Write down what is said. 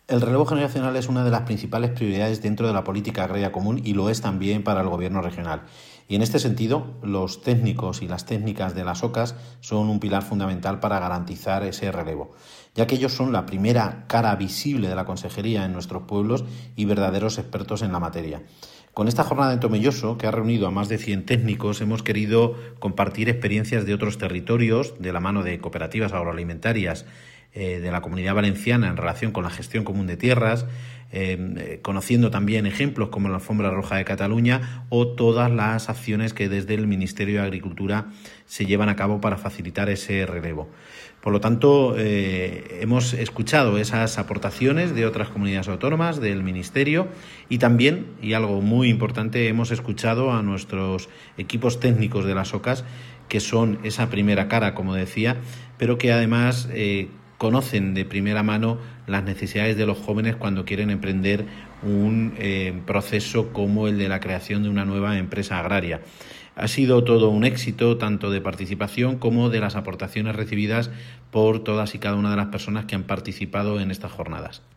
El relevo generacional es una de las principales prioridades dentro de la política agraria común y lo es también para el gobierno regional. Y en este sentido, los técnicos y las técnicas de las OCAs son un pilar fundamental para garantizar ese relevo, ya que ellos son la primera cara visible de la consejería en nuestros pueblos y verdaderos expertos en la materia. Con esta jornada en Tomelloso, que ha reunido a más de 100 técnicos, hemos querido compartir experiencias de otros territorios de la mano de cooperativas agroalimentarias de la Comunidad Valenciana en relación con la gestión común de tierras, conociendo también ejemplos como la Alfombra Roja de Cataluña o todas las acciones que desde el Ministerio de Agricultura se llevan a cabo para facilitar ese relevo. Por lo tanto, hemos escuchado esas aportaciones de otras comunidades autónomas, del Ministerio, y también, y algo muy importante, hemos escuchado a nuestros equipos técnicos de las OCAs, que son esa primera cara, como decía, pero que además conocen de primera mano las necesidades de los jóvenes cuando quieren emprender un proceso como el de la creación de una nueva empresa agraria. Ha sido todo un éxito, tanto de participación como de las aportaciones recibidas por todas y cada una de las personas que han participado en estas jornadas.